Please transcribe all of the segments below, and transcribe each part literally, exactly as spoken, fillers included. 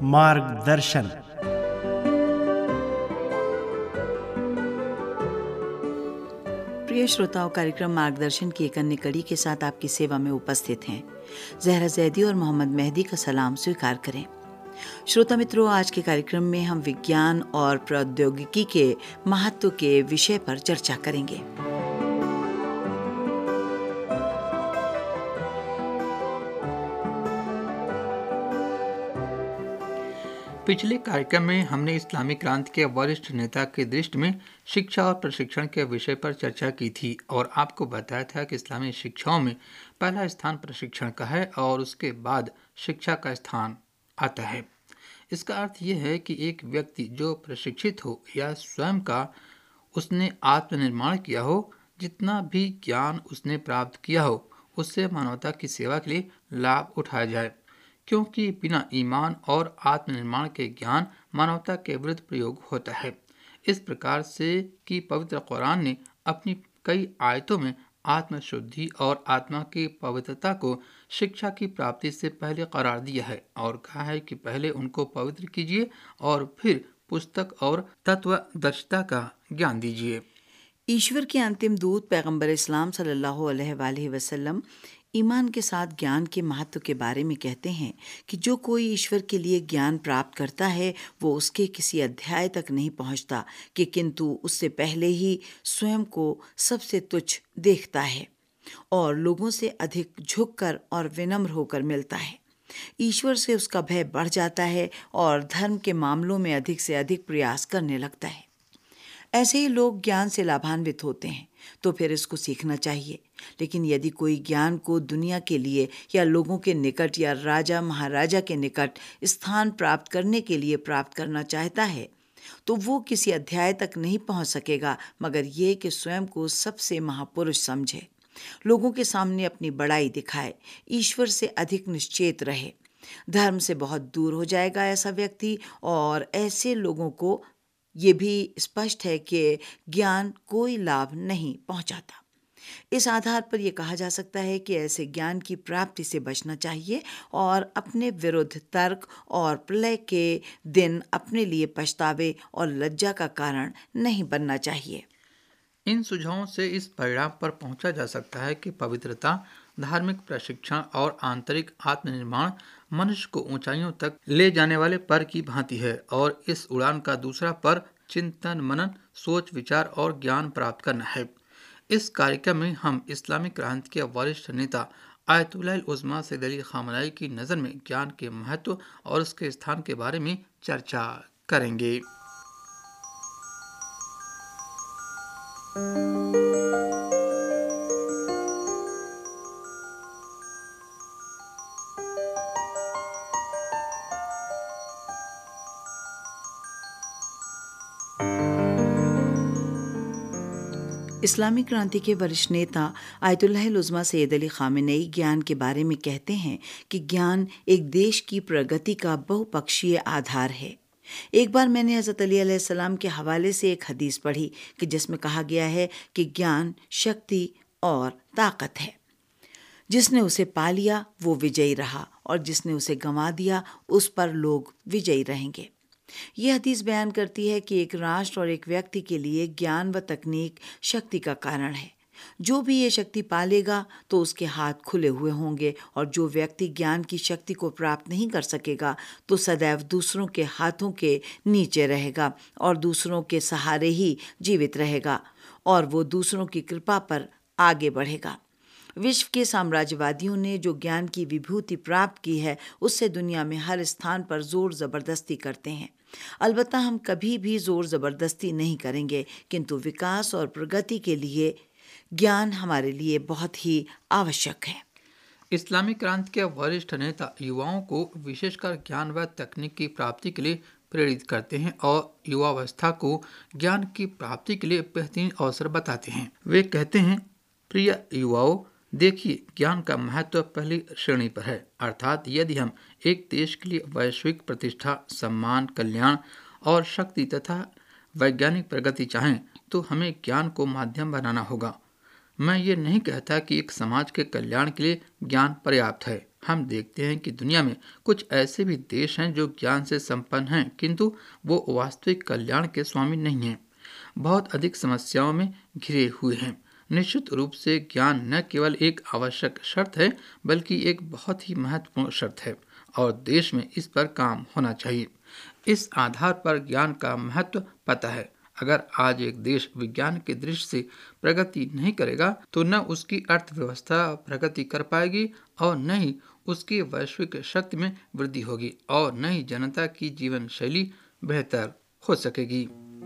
मार्गदर्शन। प्रिय श्रोताओं, कार्यक्रम मार्गदर्शन की एक अन्य कड़ी के साथ आपकी सेवा में उपस्थित हैं जहरा जैदी और मोहम्मद मेहदी का सलाम स्वीकार करें। श्रोता मित्रों, आज के कार्यक्रम में हम विज्ञान और प्रौद्योगिकी के महत्व के विषय पर चर्चा करेंगे। पिछले कार्यक्रम में हमने इस्लामी क्रांति के वरिष्ठ नेता की दृष्टि में शिक्षा और प्रशिक्षण के विषय पर चर्चा की थी और आपको बताया था कि इस्लामी शिक्षाओं में पहला स्थान प्रशिक्षण का है और उसके बाद शिक्षा का स्थान आता है। इसका अर्थ यह है कि एक व्यक्ति जो प्रशिक्षित हो या स्वयं का उसने आत्मनिर्माण किया हो, जितना भी ज्ञान उसने प्राप्त किया हो उससे मानवता की सेवा के लिए लाभ उठाया जाए, क्योंकि बिना ईमान और आत्मनिर्माण के ज्ञान मानवता के विरुद्ध प्रयोग होता है। इस प्रकार से कि पवित्र कुरान ने अपनी कई आयतों में आत्मशुद्धि और आत्मा की पवित्रता को शिक्षा की प्राप्ति से पहले करार दिया है और कहा है कि पहले उनको पवित्र कीजिए और फिर पुस्तक और तत्वदर्शिता का ज्ञान दीजिए। ईश्वर के अंतिम दूत पैगंबर इस्लाम सल्लल्लाहु अलैहि वसल्लम ईमान के साथ ज्ञान के महत्व के बारे में कहते हैं कि जो कोई ईश्वर के लिए ज्ञान प्राप्त करता है वो उसके किसी अध्याय तक नहीं पहुंचता कि किंतु उससे पहले ही स्वयं को सबसे तुच्छ देखता है और लोगों से अधिक झुककर और विनम्र होकर मिलता है। ईश्वर से उसका भय बढ़ जाता है और धर्म के मामलों में अधिक से अधिक प्रयास करने लगता है। ऐसे ही लोग ज्ञान से लाभान्वित होते हैं तो फिर इसको सीखना चाहिए। लेकिन यदि कोई ज्ञान को दुनिया के लिए या लोगों के निकट या राजा महाराजा के निकट स्थान प्राप्त करने के लिए प्राप्त करना चाहता है तो वो किसी अध्याय तक नहीं पहुंच सकेगा, मगर ये कि स्वयं को सबसे महापुरुष समझे, लोगों के सामने अपनी बड़ाई दिखाए, ईश्वर से अधिक निश्चेत रहे। धर्म से बहुत दूर हो जाएगा ऐसा व्यक्ति, और ऐसे लोगों को ये भी स्पष्ट है कि ज्ञान कोई लाभ नहीं पहुंचाता। इस आधार पर यह कहा जा सकता है कि ऐसे ज्ञान की प्राप्ति से बचना चाहिए और अपने विरुद्ध तर्क और प्रलय के दिन अपने लिए पछतावे और लज्जा का कारण नहीं बनना चाहिए। इन सुझावों से इस परिणाम पर पहुंचा जा सकता है कि पवित्रता, धार्मिक प्रशिक्षण और आंतरिक आत्मनिर्माण मनुष्य को ऊंचाइयों तक ले जाने वाले पर की भांति है और इस उड़ान का दूसरा पर चिंतन, मनन, सोच विचार और ज्ञान प्राप्त करना है। इस कार्यक्रम में हम इस्लामिक क्रांति के वरिष्ठ नेता Ayatollah Uzma Sayyid Ali Khamenei की नज़र में ज्ञान के महत्व और उसके स्थान के बारे में चर्चा करेंगे। इस्लामिक क्रांति के वरिष्ठ नेता Ayatollah Uzma Sayyid Ali Khamenei ज्ञान के बारे में कहते हैं कि ज्ञान एक देश की प्रगति का बहुपक्षीय आधार है। एक बार मैंने हज़रत अली अलैहिस्सलाम के हवाले से एक हदीस पढ़ी कि जिसमें कहा गया है कि ज्ञान शक्ति और ताकत है। जिसने उसे पा लिया वो विजयी रहा और जिसने उसे गंवा दिया उस पर लोग विजयी रहेंगे। यह हदीस बयान करती है कि एक राष्ट्र और एक व्यक्ति के लिए ज्ञान व तकनीक शक्ति का कारण है। जो भी ये शक्ति पालेगा तो उसके हाथ खुले हुए होंगे, और जो व्यक्ति ज्ञान की शक्ति को प्राप्त नहीं कर सकेगा तो सदैव दूसरों के हाथों के नीचे रहेगा और दूसरों के सहारे ही जीवित रहेगा और वो दूसरों की कृपा पर आगे बढ़ेगा। विश्व के साम्राज्यवादियों ने जो ज्ञान की विभूति प्राप्त की है उससे दुनिया में हर स्थान पर जोर जबरदस्ती करते हैं। अलबत्ता हम कभी भी जोर जबरदस्ती नहीं करेंगे, किंतु विकास और प्रगति के लिए ज्ञान हमारे लिए बहुत ही आवश्यक है। इस्लामिक क्रांति के वरिष्ठ नेता युवाओं को विशेषकर ज्ञान व तकनीक की प्राप्ति के लिए प्रेरित करते हैं और युवावस्था को ज्ञान की प्राप्ति के लिए बेहतरीन अवसर बताते हैं। वे कहते हैं, प्रिय युवाओं, देखिए, ज्ञान का महत्व पहली श्रेणी पर है। अर्थात यदि हम एक देश के लिए वैश्विक प्रतिष्ठा, सम्मान, कल्याण और शक्ति तथा वैज्ञानिक प्रगति चाहें तो हमें ज्ञान को माध्यम बनाना होगा। मैं ये नहीं कहता कि एक समाज के कल्याण के लिए ज्ञान पर्याप्त है, हम देखते हैं कि दुनिया में कुछ ऐसे भी देश हैं जो ज्ञान से संपन्न हैं, किंतु वो वास्तविक कल्याण के स्वामी नहीं हैं। बहुत अधिक समस्याओं में घिरे हुए हैं। निश्चित रूप से ज्ञान न केवल एक आवश्यक शर्त है, बल्कि एक बहुत ही महत्वपूर्ण शर्त है और देश में इस पर काम होना चाहिए। इस आधार पर ज्ञान का महत्व पता है। अगर आज एक देश विज्ञान की दृष्टि से प्रगति नहीं करेगा तो न उसकी अर्थव्यवस्था प्रगति कर पाएगी और न ही उसकी वैश्विक शक्ति में वृद्धि होगी और न ही जनता की जीवन शैली बेहतर हो सकेगी।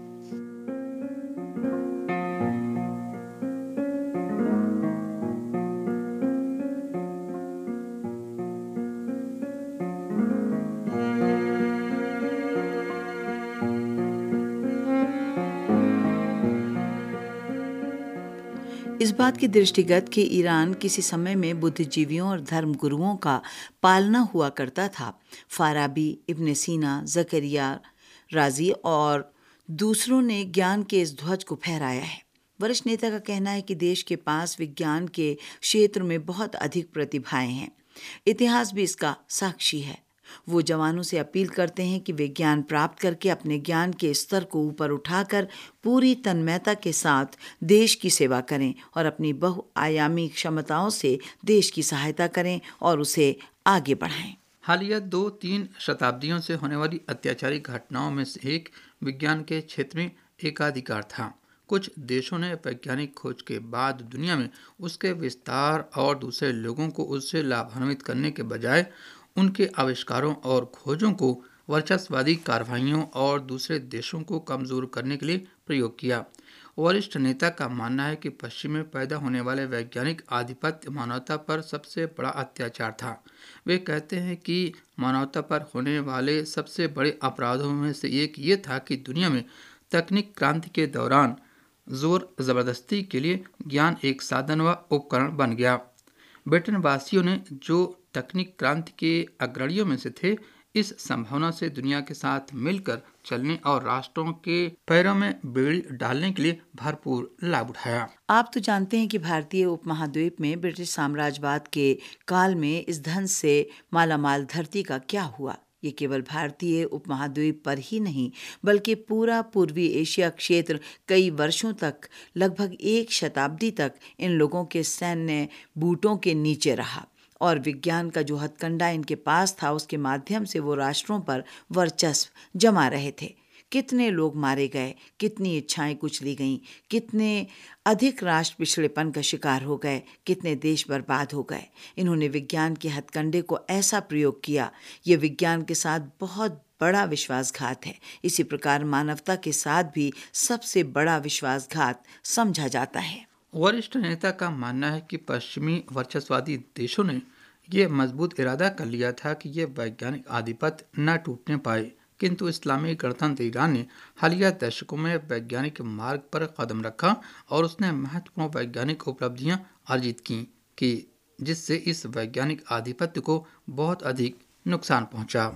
इस बात के दृष्टिगत कि ईरान किसी समय में बुद्धिजीवियों और धर्मगुरुओं का पालना हुआ करता था, फाराबी, इब्न सीना, जकरिया राजी और दूसरों ने ज्ञान के इस ध्वज को फहराया है। वरिष्ठ नेता का कहना है कि देश के पास विज्ञान के क्षेत्र में बहुत अधिक प्रतिभाएं हैं। इतिहास भी इसका साक्षी है। वो जवानों से अपील करते हैं कि वे ज्ञान प्राप्त करके अपने ज्ञान के स्तर को ऊपर उठाकर पूरी तन्मयता के साथ देश की सेवा करें और अपनी बहुआयामी क्षमताओं से देश की सहायता करें और उसे आगे बढ़ाएं। हालिया दो तीन शताब्दियों से होने वाली अत्याचारी घटनाओं में से एक विज्ञान के क्षेत्र में एकाधिकार था। कुछ देशों ने वैज्ञानिक खोज के बाद दुनिया में उसके विस्तार और दूसरे लोगों को उससे लाभान्वित करने के बजाय उनके आविष्कारों और खोजों को वर्चस्ववादी कार्रवाइयों और दूसरे देशों को कमजोर करने के लिए प्रयोग किया। वरिष्ठ नेता का मानना है कि पश्चिम में पैदा होने वाले वैज्ञानिक आधिपत्य मानवता पर सबसे बड़ा अत्याचार था। वे कहते हैं कि मानवता पर होने वाले सबसे बड़े अपराधों में से एक ये था कि दुनिया में तकनीक क्रांति के दौरान जोर जबरदस्ती के लिए ज्ञान एक साधन व उपकरण बन गया। ब्रिटेन वासियों ने, जो तकनीक क्रांति के अग्रणियों में से थे, इस संभावना से दुनिया के साथ मिलकर चलने और राष्ट्रों के पैरों में बेड़ी डालने के लिए भरपूर लाभ उठाया। आप तो जानते हैं कि भारतीय उपमहाद्वीप में ब्रिटिश साम्राज्यवाद के काल में इस धन से मालामाल धरती का क्या हुआ। ये केवल भारतीय उपमहाद्वीप पर ही नहीं, बल्कि पूरा पूर्वी एशिया क्षेत्र कई वर्षों तक, लगभग एक शताब्दी तक इन लोगों के सैन्य बूटों के नीचे रहा और विज्ञान का जो हथकंडा इनके पास था उसके माध्यम से वो राष्ट्रों पर वर्चस्व जमा रहे थे। कितने लोग मारे गए, कितनी इच्छाएं कुचली गईं, कितने अधिक राष्ट्र पिछड़ेपन का शिकार हो गए, कितने देश बर्बाद हो गए। इन्होंने विज्ञान के हथकंडे को ऐसा प्रयोग किया, ये विज्ञान के साथ बहुत बड़ा विश्वासघात है। इसी प्रकार मानवता के साथ भी सबसे बड़ा विश्वासघात समझा जाता है। वरिष्ठ नेता का मानना है कि पश्चिमी वर्चस्ववादी देशों ने यह मजबूत इरादा कर लिया था कि ये वैज्ञानिक आधिपत्य न टूटने पाए, किंतु इस्लामी गणतंत्र ईरान ने हालिया दशकों में वैज्ञानिक मार्ग पर कदम रखा और उसने महत्वपूर्ण वैज्ञानिक उपलब्धियां अर्जित की कि जिससे इस वैज्ञानिक आधिपत्य को बहुत अधिक नुकसान पहुंचा।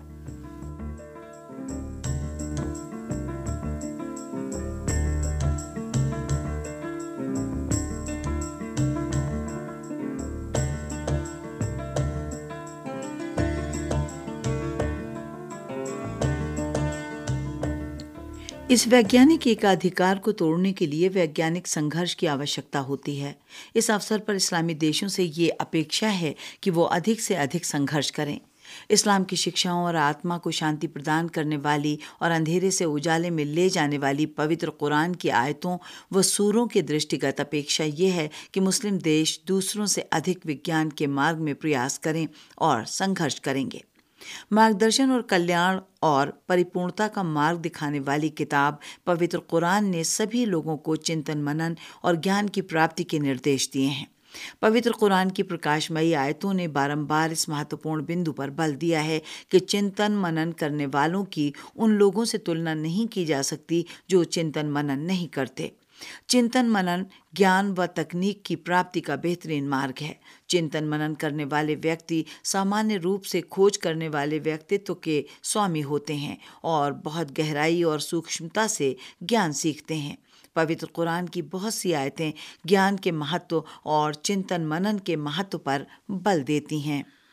इस वैज्ञानिक एकाधिकार को तोड़ने के लिए वैज्ञानिक संघर्ष की आवश्यकता होती है। इस अवसर पर इस्लामी देशों से ये अपेक्षा है कि वो अधिक से अधिक संघर्ष करें। इस्लाम की शिक्षाओं और आत्मा को शांति प्रदान करने वाली और अंधेरे से उजाले में ले जाने वाली पवित्र कुरान की आयतों व सूरों के दृष्टिगत अपेक्षा ये है कि मुस्लिम देश दूसरों से अधिक विज्ञान के मार्ग में प्रयास करें और संघर्ष करेंगे। मार्गदर्शन और कल्याण और परिपूर्णता का मार्ग दिखाने वाली किताब पवित्र कुरान ने सभी लोगों को चिंतन मनन और ज्ञान की प्राप्ति के निर्देश दिए हैं। पवित्र कुरान की प्रकाशमयी आयतों ने बारंबार इस महत्वपूर्ण बिंदु पर बल दिया है कि चिंतन मनन करने वालों की उन लोगों से तुलना नहीं की जा सकती जो चिंतन मनन नहीं करते। चिंतन मनन ज्ञान व तकनीक की प्राप्ति का बेहतरीन मार्ग है। चिंतन मनन करने वाले व्यक्ति सामान्य रूप से खोज करने वाले व्यक्तित्व के स्वामी होते हैं और बहुत गहराई और सूक्ष्मता से ज्ञान सीखते हैं। पवित्र कुरान की बहुत सी आयतें ज्ञान के महत्व और चिंतन मनन के महत्व पर बल देती हैं।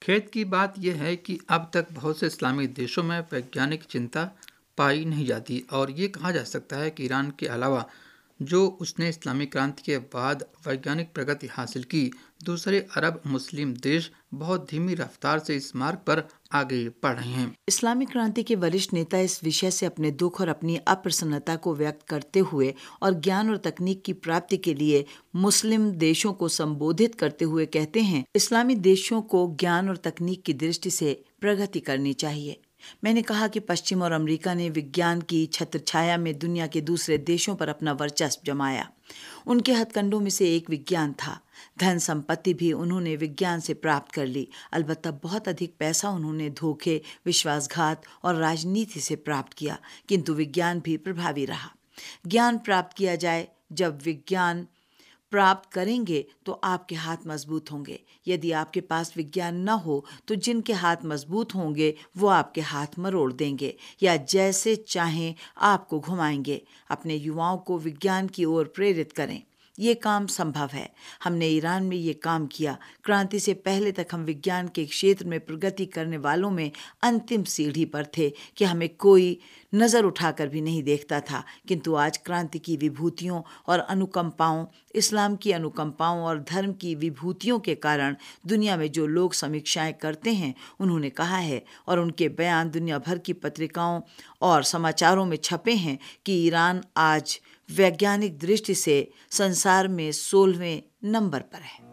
खेद की बात यह है कि अब तक बहुत से इस्लामी देशों में वैज्ञानिक चिंता पाई नहीं जाती और ये कहा जा सकता है कि ईरान के अलावा जो उसने इस्लामी क्रांति के बाद वैज्ञानिक प्रगति हासिल की, दूसरे अरब मुस्लिम देश बहुत धीमी रफ्तार से इस मार्ग पर आगे बढ़ रहे हैं। इस्लामी क्रांति के वरिष्ठ नेता इस विषय से अपने दुख और अपनी अप्रसन्नता को व्यक्त करते हुए और ज्ञान और तकनीक की प्राप्ति के लिए मुस्लिम देशों को संबोधित करते हुए कहते हैं, इस्लामी देशों को ज्ञान और तकनीक की दृष्टि से प्रगति करनी चाहिए। मैंने कहा कि पश्चिम और अमेरिका ने विज्ञान की छत्रछाया में दुनिया के दूसरे देशों पर अपना वर्चस्व जमाया। उनके हथकंडों में से एक विज्ञान था। धन संपत्ति भी उन्होंने विज्ञान से प्राप्त कर ली, अलबत्ता बहुत अधिक पैसा उन्होंने धोखे, विश्वासघात और राजनीति से प्राप्त किया, किंतु विज्ञान भी प्रभावी रहा। ज्ञान प्राप्त किया जाए, जब विज्ञान प्राप्त करेंगे तो आपके हाथ मजबूत होंगे। यदि आपके पास विज्ञान न हो तो जिनके हाथ मजबूत होंगे वो आपके हाथ मरोड़ देंगे या जैसे चाहें आपको घुमाएंगे। अपने युवाओं को विज्ञान की ओर प्रेरित करें। ये काम संभव है। हमने ईरान में ये काम किया। क्रांति से पहले तक हम विज्ञान के क्षेत्र में प्रगति करने वालों में अंतिम सीढ़ी पर थे कि हमें कोई नज़र उठाकर भी नहीं देखता था, किंतु आज क्रांति की विभूतियों और अनुकंपाओं, इस्लाम की अनुकंपाओं और धर्म की विभूतियों के कारण दुनिया में जो लोग समीक्षाएं करते हैं, उन्होंने कहा है और उनके बयान दुनिया भर की पत्रिकाओं और समाचारों में छपे हैं कि ईरान आज वैज्ञानिक दृष्टि से संसार में सोलहवें नंबर पर है।